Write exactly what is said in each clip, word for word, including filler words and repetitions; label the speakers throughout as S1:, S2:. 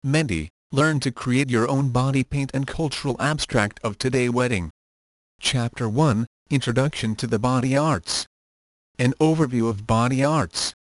S1: Mehndi, learn to create your own body paint and cultural abstract of today wedding. Chapter one, Introduction to the Body Arts. An overview of body arts.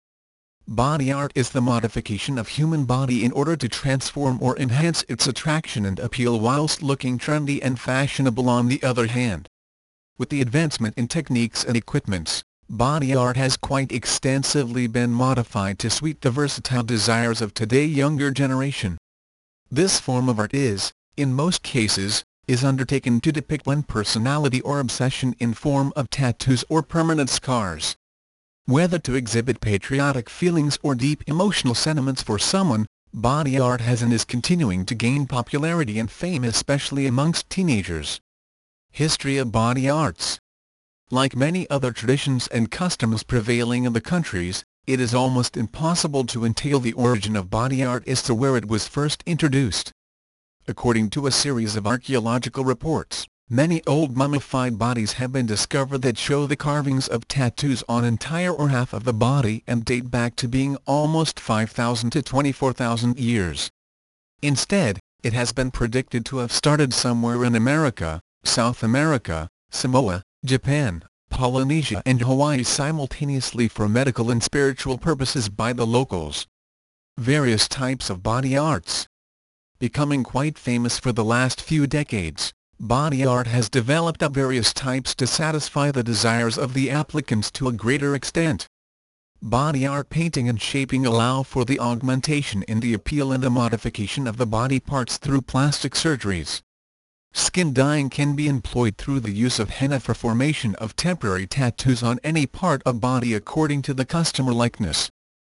S1: Body art is the modification of human body in order to transform or enhance its attraction and appeal whilst looking trendy and fashionable on the other hand. With the advancement in techniques and equipments, body art has quite extensively been modified to suit the versatile desires of today's younger generation. This form of art is, in most cases, is undertaken to depict one personality or obsession in form of tattoos or permanent scars. Whether to exhibit patriotic feelings or deep emotional sentiments for someone, body art has and is continuing to gain popularity and fame especially amongst teenagers. History of body arts. Like many other traditions and customs prevailing in the countries, it is almost impossible to entail the origin of body art as to where it was first introduced. According to a series of archaeological reports, many old mummified bodies have been discovered that show the carvings of tattoos on entire or half of the body and date back to being almost five thousand to twenty-four thousand years. Instead, it has been predicted to have started somewhere in America, South America, Samoa, Japan, Polynesia and Hawaii simultaneously for medical and spiritual purposes by the locals. Various types of body arts. Becoming quite famous for the last few decades, body art has developed up various types to satisfy the desires of the applicants to a greater extent. Body art painting and shaping allow for the augmentation in the appeal and the modification of the body parts through plastic surgeries. Skin dyeing can be employed through the use of henna for formation of temporary tattoos on any part of body according to the customer likeness.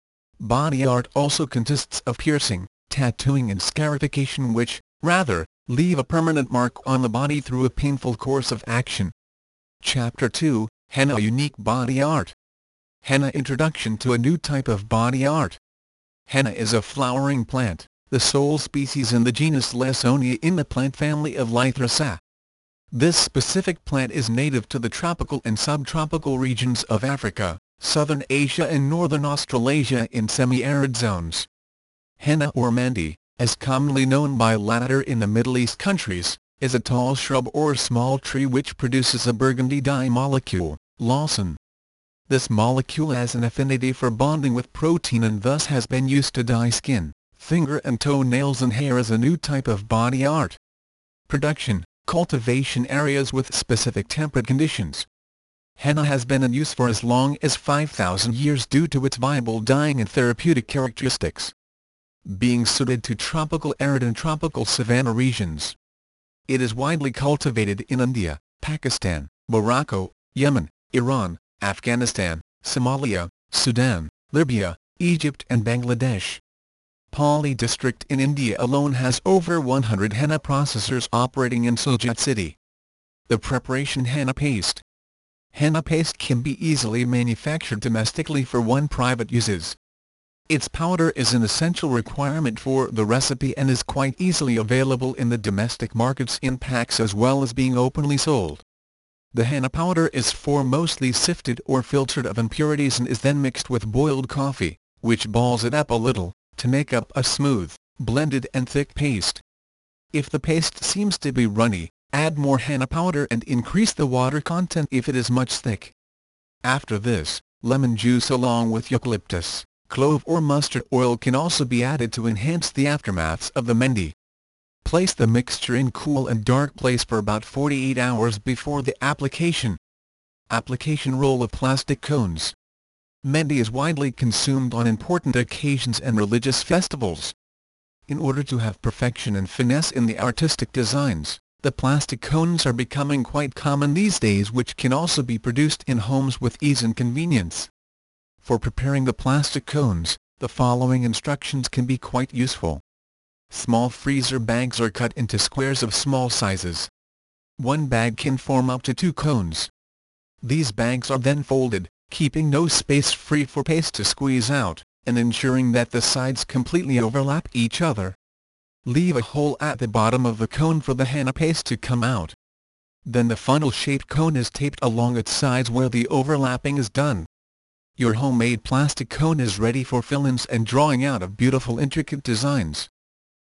S1: Body art also consists of piercing, tattooing and scarification which, rather, leave a permanent mark on the body through a painful course of action. Chapter two, Henna Unique Body Art. Henna Introduction to a new type of body art. Henna is a flowering plant, the sole species in the genus Lawsonia in the plant family of Lythraceae. This specific plant is native to the tropical and subtropical regions of Africa, southern Asia and northern Australasia in semi-arid zones. Henna or mehndi, as commonly known by latter in the Middle East countries, is a tall shrub or small tree which produces a burgundy dye molecule, lawson. This molecule has an affinity for bonding with protein and thus has been used to dye skin, finger and toenails and hair as a new type of body art. Production, cultivation areas with specific temperate conditions. Henna has been in use for as long as five thousand years due to its viable dyeing and therapeutic characteristics, being suited to tropical arid and tropical savanna regions. It is widely cultivated in India, Pakistan, Morocco, Yemen, Iran, Afghanistan, Somalia, Sudan, Libya, Egypt and Bangladesh. Pali district in India alone has over one hundred henna processors operating in Surat city. The preparation henna paste. Henna paste can be easily manufactured domestically for one private uses. Its powder is an essential requirement for the recipe and is quite easily available in the domestic markets in packs as well as being openly sold. The henna powder is formed mostly sifted or filtered of impurities and is then mixed with boiled coffee, which balls it up a little, to make up a smooth, blended and thick paste. If the paste seems to be runny, add more henna powder and increase the water content if it is much thick. After this, lemon juice along with eucalyptus, clove or mustard oil can also be added to enhance the aftermaths of the mehndi. Place the mixture in cool and dark place for about forty-eight hours before the application. Application roll of plastic cones. Mehndi is widely consumed on important occasions and religious festivals. In order to have perfection and finesse in the artistic designs, the plastic cones are becoming quite common these days which can also be produced in homes with ease and convenience. For preparing the plastic cones, the following instructions can be quite useful. Small freezer bags are cut into squares of small sizes. One bag can form up to two cones. These bags are then folded, keeping no space free for paste to squeeze out, and ensuring that the sides completely overlap each other. Leave a hole at the bottom of the cone for the henna paste to come out. Then the funnel-shaped cone is taped along its sides where the overlapping is done. Your homemade plastic cone is ready for fill-ins and drawing out of beautiful intricate designs.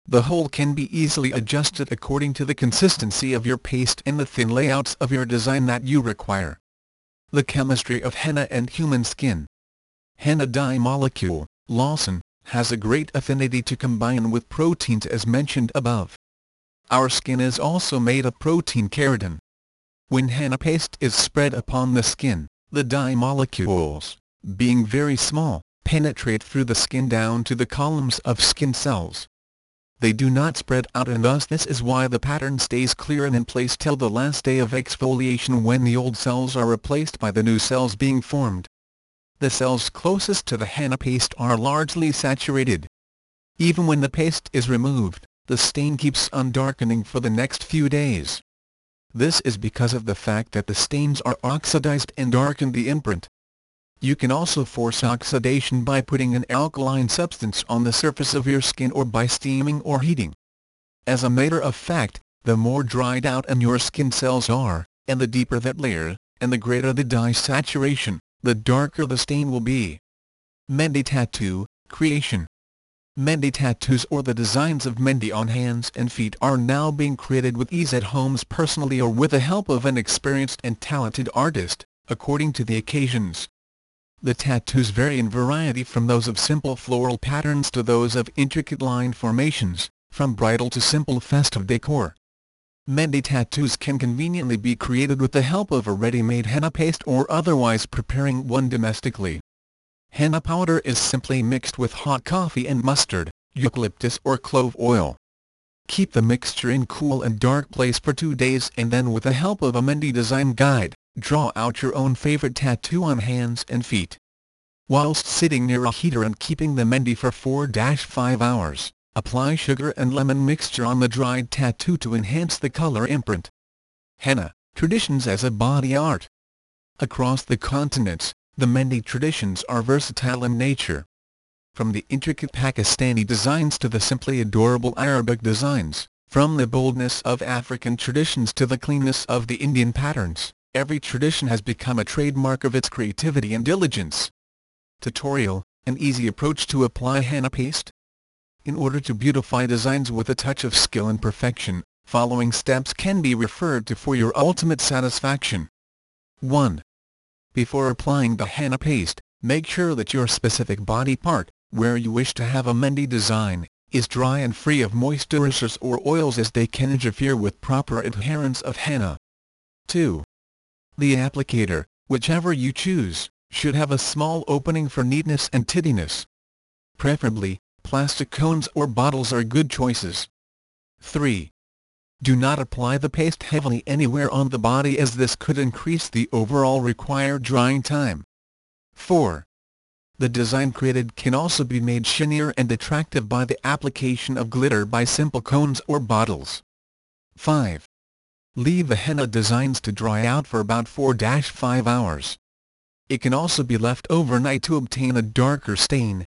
S1: The hole can be easily adjusted according to the consistency of your paste and the thin layouts of your design that you require. The chemistry of henna and human skin. Henna dye molecule, lawson, has a great affinity to combine with proteins as mentioned above. Our skin is also made of protein keratin. When henna paste is spread upon the skin, the dye molecules, being very small, penetrate through the skin down to the columns of skin cells. They do not spread out, and thus this is why the pattern stays clear and in place till the last day of exfoliation, when the old cells are replaced by the new cells being formed. The cells closest to the henna paste are largely saturated. Even when the paste is removed, the stain keeps on darkening for the next few days. This is because of the fact that the stains are oxidized and darken the imprint. You can also force oxidation by putting an alkaline substance on the surface of your skin or by steaming or heating. As a matter of fact, the more dried out and your skin cells are, and the deeper that layer, and the greater the dye saturation, the darker the stain will be. Mendi tattoo creation. Mendi tattoos, or the designs of Mendi on hands and feet, are now being created with ease at homes personally or with the help of an experienced and talented artist, according to the occasions. The tattoos vary in variety from those of simple floral patterns to those of intricate line formations, from bridal to simple festive decor. Mendi tattoos can conveniently be created with the help of a ready-made henna paste or otherwise preparing one domestically. Henna powder is simply mixed with hot coffee and mustard, eucalyptus or clove oil. Keep the mixture in cool and dark place for two days and then, with the help of a Mendi design guide, draw out your own favorite tattoo on hands and feet. Whilst sitting near a heater and keeping the Mendi for four to five hours, apply sugar and lemon mixture on the dried tattoo to enhance the color imprint. Henna traditions as a body art. Across the continents, the Mendi traditions are versatile in nature. From the intricate Pakistani designs to the simply adorable Arabic designs, from the boldness of African traditions to the cleanness of the Indian patterns, every tradition has become a trademark of its creativity and diligence. Tutorial: an easy approach to apply henna paste. In order to beautify designs with a touch of skill and perfection, following steps can be referred to for your ultimate satisfaction. one. Before applying the henna paste, make sure that your specific body part, where you wish to have a Mendi design, is dry and free of moisturizers or oils, as they can interfere with proper adherence of henna. two. The applicator, whichever you choose, should have a small opening for neatness and tidiness. Preferably, plastic cones or bottles are good choices. three. Do not apply the paste heavily anywhere on the body, as this could increase the overall required drying time. four. The design created can also be made shinier and attractive by the application of glitter by simple cones or bottles. five. Leave the henna designs to dry out for about four to five hours. It can also be left overnight to obtain a darker stain.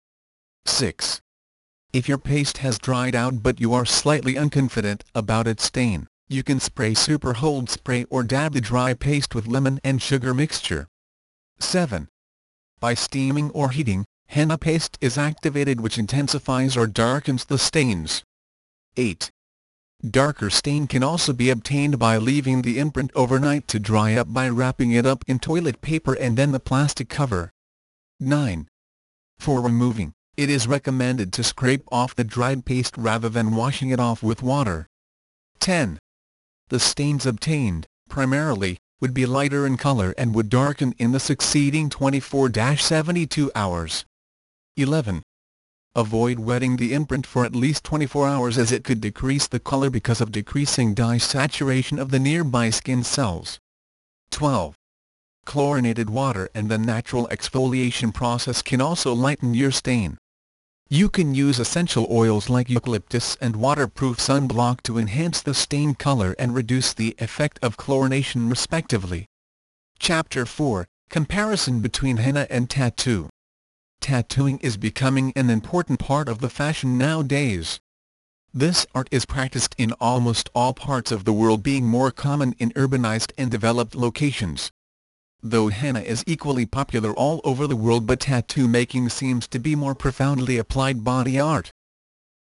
S1: six. If your paste has dried out but you are slightly unconfident about its stain, you can spray Super Hold spray or dab the dry paste with lemon and sugar mixture. seven. By steaming or heating, henna paste is activated, which intensifies or darkens the stains. eight. Darker stain can also be obtained by leaving the imprint overnight to dry up by wrapping it up in toilet paper and then the plastic cover. nine. For removing, it is recommended to scrape off the dried paste rather than washing it off with water. ten. The stains obtained, primarily, would be lighter in color and would darken in the succeeding twenty-four to seventy-two hours. eleven. Avoid wetting the imprint for at least twenty-four hours, as it could decrease the color because of decreasing dye saturation of the nearby skin cells. twelve. Chlorinated water and the natural exfoliation process can also lighten your stain. You can use essential oils like eucalyptus and waterproof sunblock to enhance the stain color and reduce the effect of chlorination respectively. Chapter four. Comparison between henna and tattoo. Tattooing is becoming an important part of the fashion nowadays. This art is practiced in almost all parts of the world, being more common in urbanized and developed locations. Though henna is equally popular all over the world, but tattoo making seems to be more profoundly applied body art.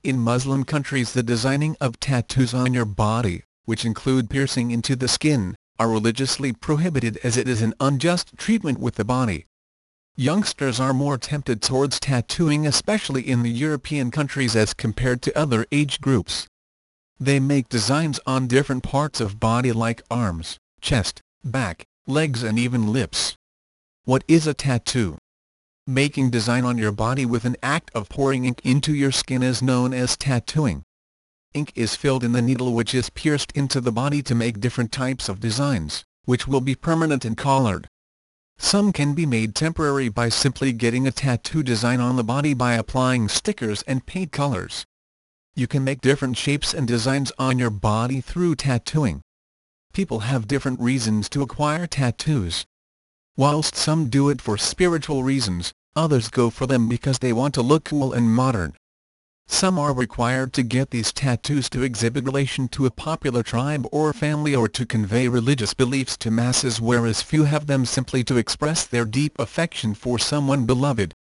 S1: In Muslim countries, the designing of tattoos on your body, which include piercing into the skin, are religiously prohibited as it is an unjust treatment with the body. Youngsters are more tempted towards tattooing, especially in the European countries, as compared to other age groups. They make designs on different parts of body like arms, chest, back, legs and even lips. What is a tattoo? Making design on your body with an act of pouring ink into your skin is known as tattooing. Ink is filled in the needle which is pierced into the body to make different types of designs, which will be permanent and colored. Some can be made temporary by simply getting a tattoo design on the body by applying stickers and paint colors. You can make different shapes and designs on your body through tattooing. People have different reasons to acquire tattoos. Whilst some do it for spiritual reasons, others go for them because they want to look cool and modern. Some are required to get these tattoos to exhibit relation to a popular tribe or family or to convey religious beliefs to masses, whereas few have them simply to express their deep affection for someone beloved.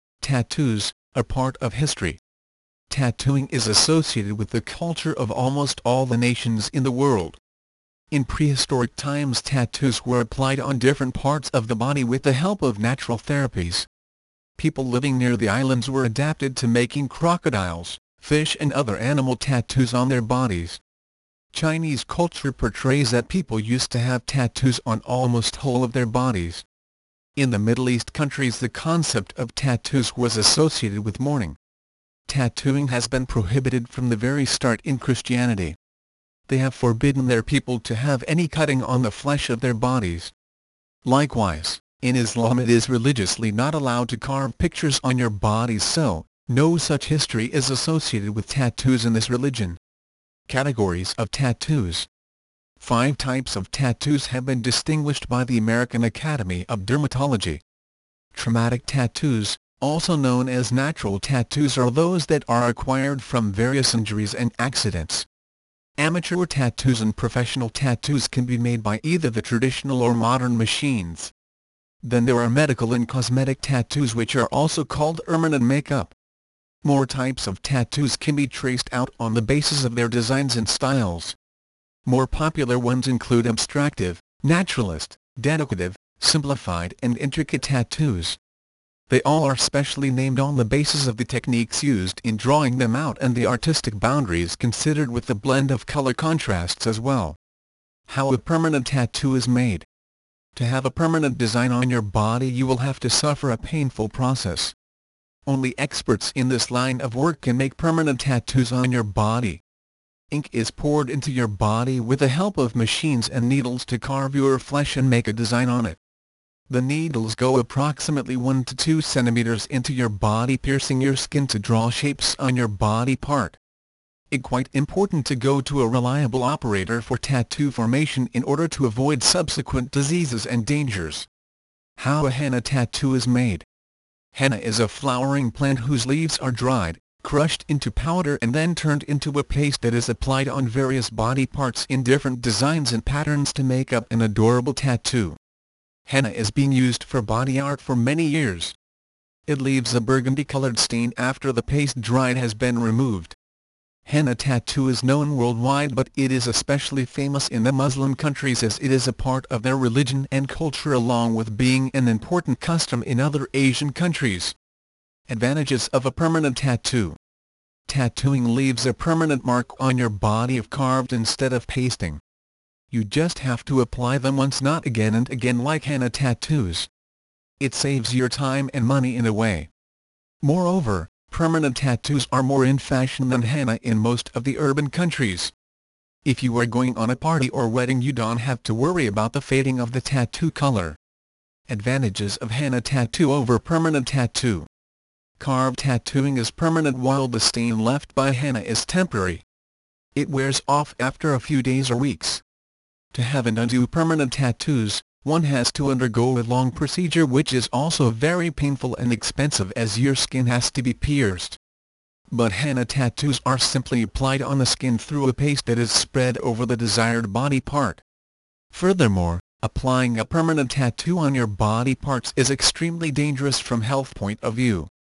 S1: Tattoos are part of history. Tattooing is associated with the culture of almost all the nations in the world. In prehistoric times, tattoos were applied on different parts of the body with the help of natural therapies. People living near the islands were adapted to making crocodiles, fish and other animal tattoos on their bodies. Chinese culture portrays that people used to have tattoos on almost whole of their bodies. In the Middle East countries, the concept of tattoos was associated with mourning. Tattooing has been prohibited from the very start in Christianity. They have forbidden their people to have any cutting on the flesh of their bodies. Likewise, in Islam it is religiously not allowed to carve pictures on your bodies, so no such history is associated with tattoos in this religion. Categories of tattoos. Five types of tattoos have been distinguished by the American Academy of Dermatology. Traumatic tattoos, also known as natural tattoos, are those that are acquired from various injuries and accidents. Amateur tattoos and professional tattoos can be made by either the traditional or modern machines. Then there are medical and cosmetic tattoos, which are also called permanent makeup. More types of tattoos can be traced out on the basis of their designs and styles. More popular ones include abstractive, naturalist, dedicative, simplified and intricate tattoos. They all are specially named on the basis of the techniques used in drawing them out and the artistic boundaries considered, with the blend of color contrasts as well. How a permanent tattoo is made. To have a permanent design on your body, you will have to suffer a painful process. Only experts in this line of work can make permanent tattoos on your body. Ink is poured into your body with the help of machines and needles to carve your flesh and make a design on it. The needles go approximately one to two centimeters into your body, piercing your skin to draw shapes on your body part. It's quite important to go to a reliable operator for tattoo formation in order to avoid subsequent diseases and dangers. How a henna tattoo is made. Henna is a flowering plant whose leaves are dried, crushed into powder and then turned into a paste that is applied on various body parts in different designs and patterns to make up an adorable tattoo. Henna is being used for body art for many years. It leaves a burgundy-colored stain after the paste dried has been removed. Henna tattoo is known worldwide, but it is especially famous in the Muslim countries as it is a part of their religion and culture, along with being an important custom in other Asian countries. Advantages of a permanent tattoo. Tattooing leaves a permanent mark on your body if carved instead of pasting. You just have to apply them once, not again and again like henna tattoos. It saves your time and money in a way. Moreover, permanent tattoos are more in fashion than henna in most of the urban countries. If you are going on a party or wedding, you don't have to worry about the fading of the tattoo color. Advantages of henna tattoo over permanent tattoo. Carved tattooing is permanent while the stain left by henna is temporary. It wears off after a few days or weeks. To have and undo permanent tattoos, one has to undergo a long procedure which is also very painful and expensive, as your skin has to be pierced. But henna tattoos are simply applied on the skin through a paste that is spread over the desired body part. Furthermore, applying a permanent tattoo on your body parts is extremely dangerous from health point of view.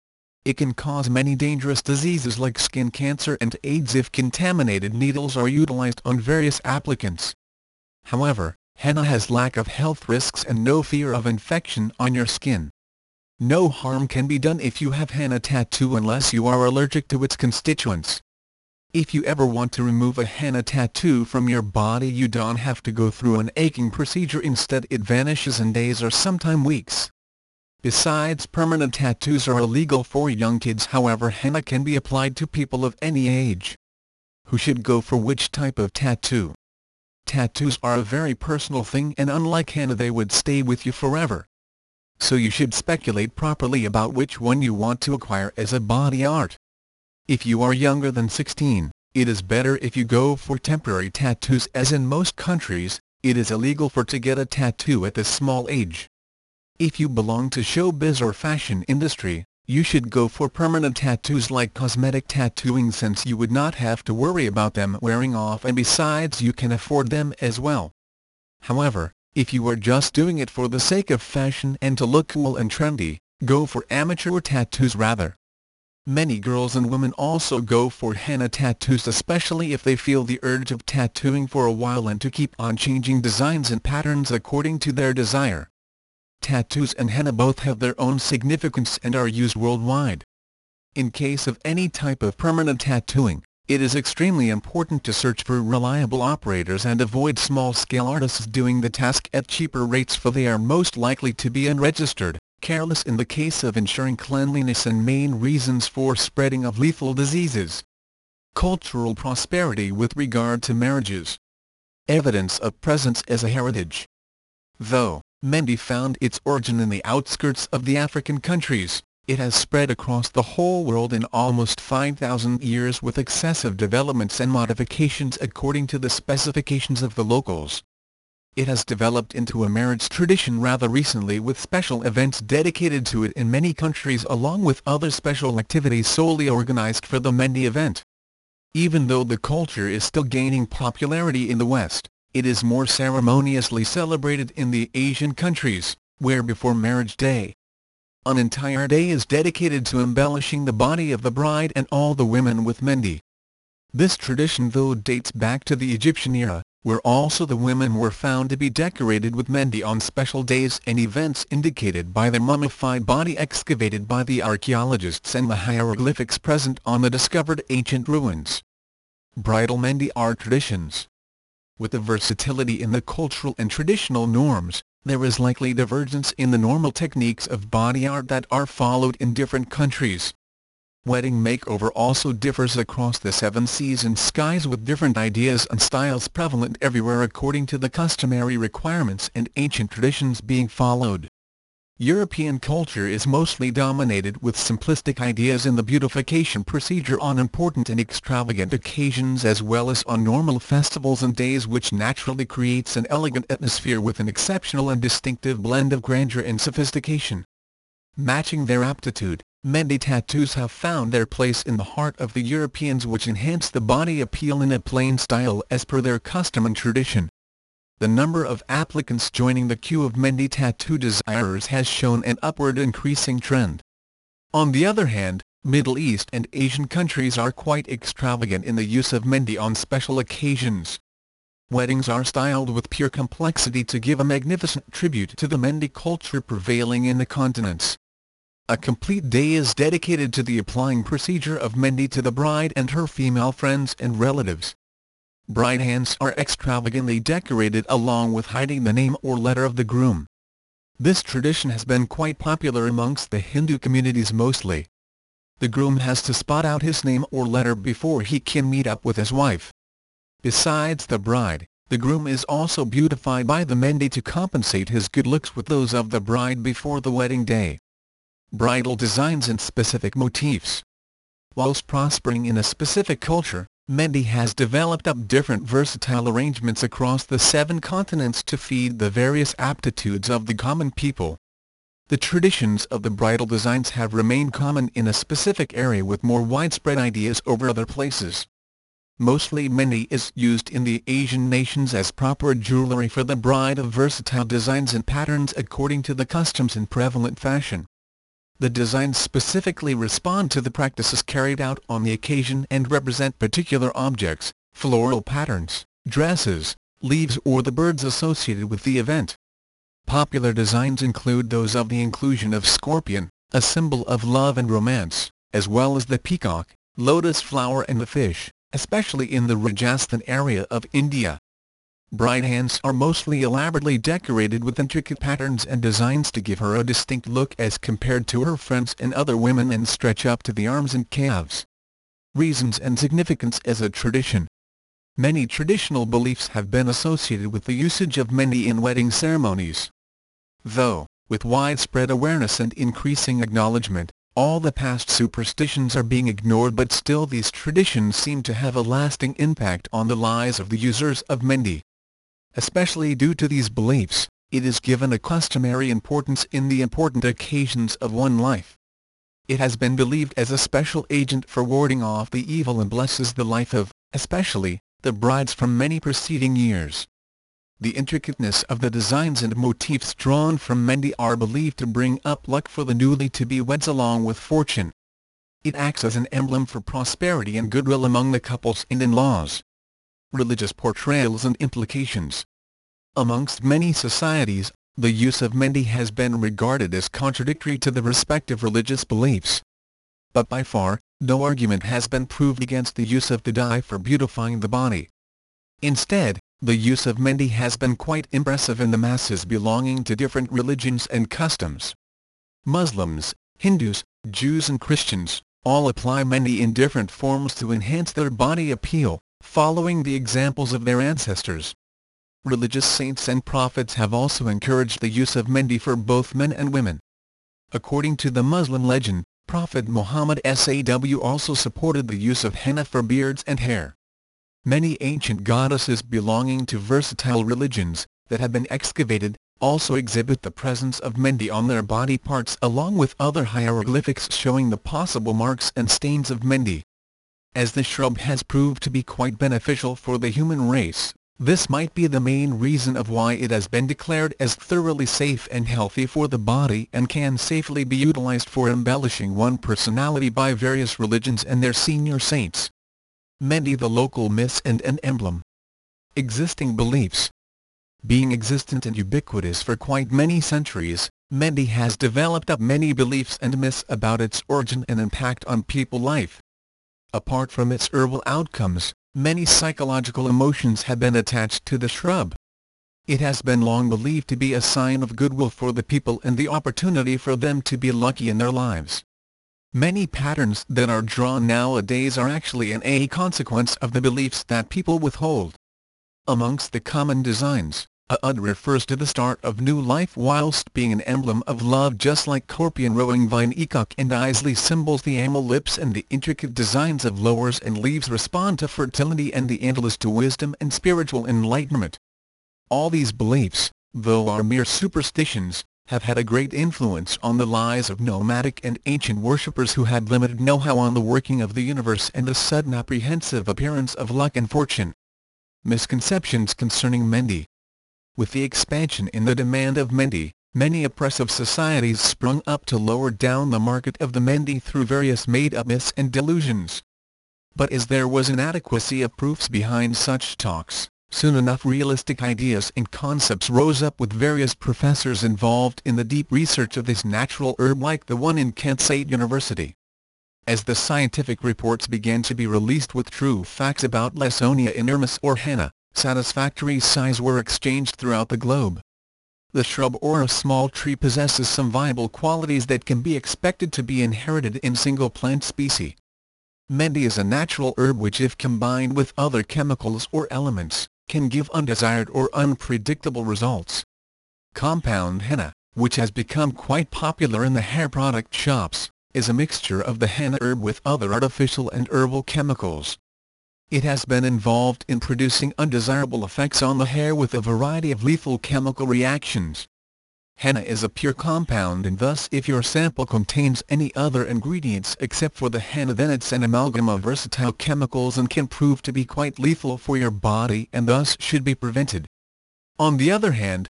S1: It can cause many dangerous diseases like skin cancer and AIDS if contaminated needles are utilized on various applicants. However, henna has lack of health risks and no fear of infection on your skin. No harm can be done if you have henna tattoo unless you are allergic to its constituents. If you ever want to remove a henna tattoo from your body, you don't have to go through an aching procedure. Instead, it vanishes in days or sometime weeks. Besides, permanent tattoos are illegal for young kids. However, henna can be applied to people of any age. Who should go for which type of tattoo? Tattoos are a very personal thing, and unlike henna, they would stay with you forever. So you should speculate properly about which one you want to acquire as a body art. If you are younger than sixteen, it is better if you go for temporary tattoos, as in most countries, it is illegal for to get a tattoo at this small age. If you belong to showbiz or fashion industry, you should go for permanent tattoos like cosmetic tattooing, since you would not have to worry about them wearing off, and besides you can afford them as well. However, if you are just doing it for the sake of fashion and to look cool and trendy, go for amateur tattoos rather. Many girls and women also go for henna tattoos, especially if they feel the urge of tattooing for a while and to keep on changing designs and patterns according to their desire. Tattoos and henna both have their own significance and are used worldwide. In case of any type of permanent tattooing, it is extremely important to search for reliable operators and avoid small-scale artists doing the task at cheaper rates, for they are most likely to be unregistered, careless in the case of ensuring cleanliness, and main reasons for spreading of lethal diseases. Cultural prosperity with regard to marriages. Evidence of presence as a heritage. Though mehndi found its origin in the outskirts of the African countries, it has spread across the whole world in almost five thousand years, with excessive developments and modifications according to the specifications of the locals. It has developed into a marriage tradition rather recently, with special events dedicated to it in many countries, along with other special activities solely organized for the mehndi event. Even though the culture is still gaining popularity in the West, it is more ceremoniously celebrated in the Asian countries, where before marriage day, an entire day is dedicated to embellishing the body of the bride and all the women with mehndi. This tradition, though, dates back to the Egyptian era, where also the women were found to be decorated with mehndi on special days and events indicated by their mummified body excavated by the archaeologists and the hieroglyphics present on the discovered ancient ruins. Bridal mehndi art traditions. With the versatility in the cultural and traditional norms, there is likely divergence in the normal techniques of body art that are followed in different countries. Wedding makeover also differs across the seven seas and skies, with different ideas and styles prevalent everywhere according to the customary requirements and ancient traditions being followed. European culture is mostly dominated with simplistic ideas in the beautification procedure on important and extravagant occasions, as well as on normal festivals and days, which naturally creates an elegant atmosphere with an exceptional and distinctive blend of grandeur and sophistication. Matching their aptitude, mehndi tattoos have found their place in the heart of the Europeans, which enhance the body appeal in a plain style as per their custom and tradition. The number of applicants joining the queue of mehndi tattoo desirers has shown an upward increasing trend. On the other hand, Middle East and Asian countries are quite extravagant in the use of mehndi on special occasions. Weddings are styled with pure complexity to give a magnificent tribute to the mehndi culture prevailing in the continents. A complete day is dedicated to the applying procedure of mehndi to the bride and her female friends and relatives. Bride hands are extravagantly decorated, along with hiding the name or letter of the groom. This tradition has been quite popular amongst the Hindu communities mostly. The groom has to spot out his name or letter before he can meet up with his wife. Besides the bride, the groom is also beautified by the mehndi to compensate his good looks with those of the bride before the wedding day. Bridal designs and specific motifs. Whilst prospering in a specific culture, mehndi has developed up different versatile arrangements across the seven continents to feed the various aptitudes of the common people. The traditions of the bridal designs have remained common in a specific area, with more widespread ideas over other places. Mostly mehndi is used in the Asian nations as proper jewelry for the bride, of versatile designs and patterns according to the customs and prevalent fashion. The designs specifically respond to the practices carried out on the occasion and represent particular objects, floral patterns, dresses, leaves or the birds associated with the event. Popular designs include those of the inclusion of scorpion, a symbol of love and romance, as well as the peacock, lotus flower and the fish, especially in the Rajasthan area of India. Bride hands are mostly elaborately decorated with intricate patterns and designs to give her a distinct look as compared to her friends and other women and stretch up to the arms and calves. Reasons and significance as a tradition. Many traditional beliefs have been associated with the usage of mehndi in wedding ceremonies. Though, with widespread awareness and increasing acknowledgement, all the past superstitions are being ignored, but still these traditions seem to have a lasting impact on the lives of the users of mehndi. Especially due to these beliefs, it is given a customary importance in the important occasions of one life. It has been believed as a special agent for warding off the evil and blesses the life of, especially, the brides from many preceding years. The intricateness of the designs and motifs drawn from mehndi are believed to bring up luck for the newly to-be weds along with fortune. It acts as an emblem for prosperity and goodwill among the couples and in-laws. Religious portrayals and implications. Amongst many societies, the use of mehndi has been regarded as contradictory to the respective religious beliefs. But by far, no argument has been proved against the use of the dye for beautifying the body. Instead, the use of mehndi has been quite impressive in the masses belonging to different religions and customs. Muslims, Hindus, Jews and Christians, all apply mehndi in different forms to enhance their body appeal, following the examples of their ancestors. Religious saints and prophets have also encouraged the use of mehndi for both men and women. According to the Muslim legend, Prophet Muhammad sallallahu also supported the use of henna for beards and hair. Many ancient goddesses belonging to versatile religions, that have been excavated, also exhibit the presence of mehndi on their body parts along with other hieroglyphics showing the possible marks and stains of mehndi. As the shrub has proved to be quite beneficial for the human race, this might be the main reason of why it has been declared as thoroughly safe and healthy for the body and can safely be utilized for embellishing one personality by various religions and their senior saints. Mehndi, the local myths and an emblem. Existing beliefs. Being existent and ubiquitous for quite many centuries, mehndi has developed up many beliefs and myths about its origin and impact on people life. Apart from its herbal outcomes, many psychological emotions have been attached to the shrub. It has been long believed to be a sign of goodwill for the people and the opportunity for them to be lucky in their lives. Many patterns that are drawn nowadays are actually an a consequence of the beliefs that people withhold. Amongst the common designs, a ud refers to the start of new life whilst being an emblem of love, just like scorpion, rowing vine, eacock and Isley symbols. The amel lips and the intricate designs of flowers and leaves respond to fertility and the antlers to wisdom and spiritual enlightenment. All these beliefs, though are mere superstitions, have had a great influence on the lives of nomadic and ancient worshippers who had limited know-how on the working of the universe and the sudden apprehensive appearance of luck and fortune. Misconceptions concerning mehndi. With the expansion in the demand of mehndi, many oppressive societies sprung up to lower down the market of the mehndi through various made-up myths and delusions. But as there was inadequacy of proofs behind such talks, soon enough realistic ideas and concepts rose up, with various professors involved in the deep research of this natural herb, like the one in Kent State University. As the scientific reports began to be released with true facts about Lawsonia inermis or henna, satisfactory signs were exchanged throughout the globe. The shrub or a small tree possesses some viable qualities that can be expected to be inherited in single plant species. Mehndi is a natural herb which, if combined with other chemicals or elements, can give undesired or unpredictable results. Compound henna, which has become quite popular in the hair product shops, is a mixture of the henna herb with other artificial and herbal chemicals. It has been involved in producing undesirable effects on the hair with a variety of lethal chemical reactions. Henna is a pure compound, and thus if your sample contains any other ingredients except for the henna, then it's an amalgam of versatile chemicals and can prove to be quite lethal for your body and thus should be prevented. On the other hand,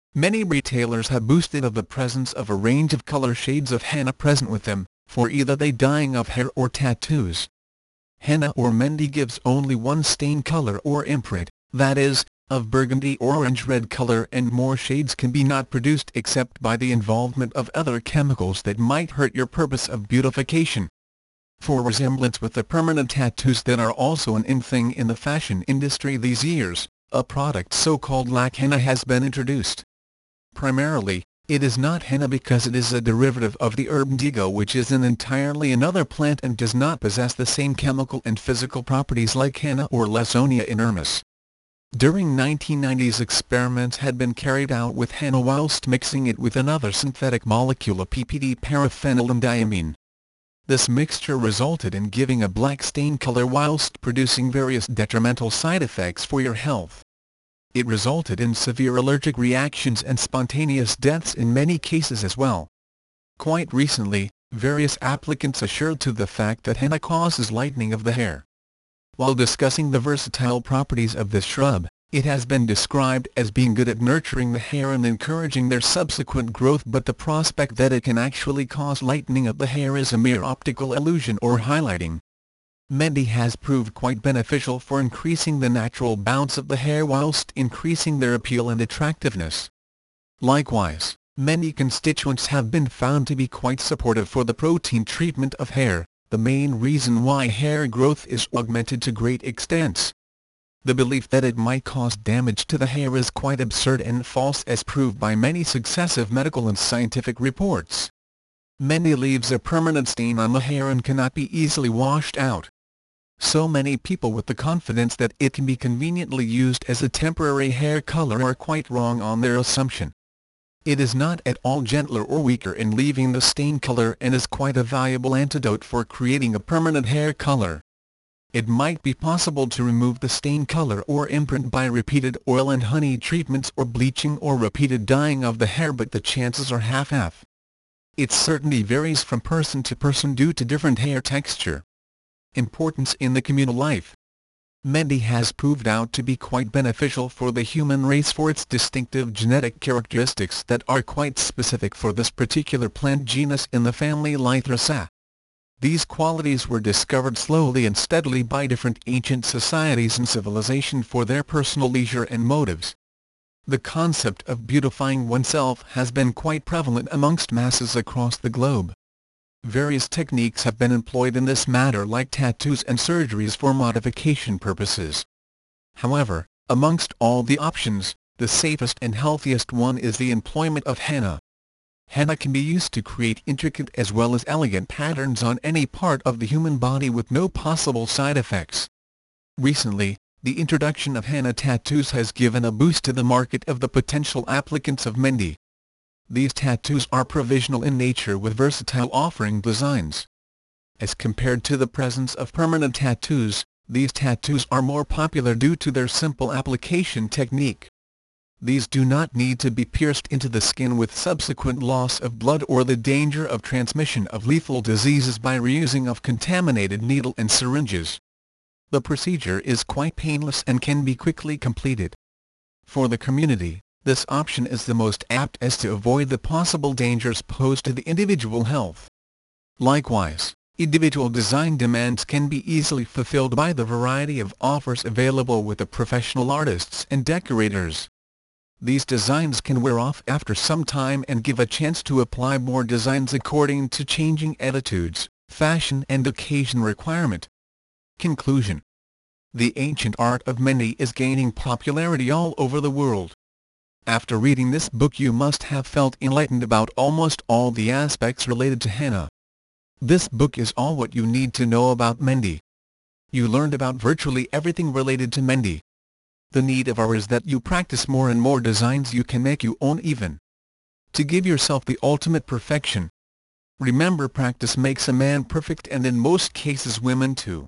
S1: Many retailers have boasted of the presence of a range of color shades of henna present with them, for either the dyeing of hair or tattoos. Henna or Mendi gives only one stain color or imprint, that is, of burgundy or orange-red color, and more shades can be not produced except by the involvement of other chemicals that might hurt your purpose of beautification. For resemblance with the permanent tattoos that are also an in thing in the fashion industry these years, a product so-called lac henna has been introduced. Primarily, it is not henna because it is a derivative of the herb indigo, which is an entirely another plant and does not possess the same chemical and physical properties like henna or Lawsonia inermis. During nineteen nineties, experiments had been carried out with henna whilst mixing it with another synthetic molecule of P P D paraphenylendiamine. This mixture resulted in giving a black stain color whilst producing various detrimental side effects for your health. It resulted in severe allergic reactions and spontaneous deaths in many cases as well. Quite recently, various applicants assured to the fact that henna causes lightening of the hair. While discussing the versatile properties of this shrub, it has been described as being good at nurturing the hair and encouraging their subsequent growth, but the prospect that it can actually cause lightening of the hair is a mere optical illusion or highlighting. Mendi has proved quite beneficial for increasing the natural bounce of the hair whilst increasing their appeal and attractiveness. Likewise, many constituents have been found to be quite supportive for the protein treatment of hair, the main reason why hair growth is augmented to great extents. The belief that it might cause damage to the hair is quite absurd and false, as proved by many successive medical and scientific reports. Mendi leaves a permanent stain on the hair and cannot be easily washed out. So many people with the confidence that it can be conveniently used as a temporary hair color are quite wrong on their assumption. It is not at all gentler or weaker in leaving the stain color and is quite a valuable antidote for creating a permanent hair color. It might be possible to remove the stain color or imprint by repeated oil and honey treatments or bleaching or repeated dyeing of the hair, but the chances are half-half. It certainly varies from person to person due to different hair texture. Importance in the communal life. Mendi has proved out to be quite beneficial for the human race for its distinctive genetic characteristics that are quite specific for this particular plant genus in the family Lythraceae. These qualities were discovered slowly and steadily by different ancient societies and civilization for their personal leisure and motives. The concept of beautifying oneself has been quite prevalent amongst masses across the globe. Various techniques have been employed in this matter, like tattoos and surgeries for modification purposes. However, amongst all the options, the safest and healthiest one is the employment of henna. Henna can be used to create intricate as well as elegant patterns on any part of the human body with no possible side effects. Recently, the introduction of henna tattoos has given a boost to the market of the potential applicants of Mendi. These tattoos are provisional in nature with versatile offering designs. As compared to the presence of permanent tattoos, these tattoos are more popular due to their simple application technique. These do not need to be pierced into the skin with subsequent loss of blood or the danger of transmission of lethal diseases by reusing of contaminated needle and syringes. The procedure is quite painless and can be quickly completed. For the community, this option is the most apt as to avoid the possible dangers posed to the individual health. Likewise, individual design demands can be easily fulfilled by the variety of offers available with the professional artists and decorators. These designs can wear off after some time and give a chance to apply more designs according to changing attitudes, fashion and occasion requirement. Conclusion. The ancient art of Mendi is gaining popularity all over the world. After reading this book, you must have felt enlightened about almost all the aspects related to henna. This book is all what you need to know about Mendi. You learned about virtually everything related to Mendi. The need of ours is that you practice more and more designs you can make your own, even to give yourself the ultimate perfection. Remember, practice makes a man perfect, and in most cases women too.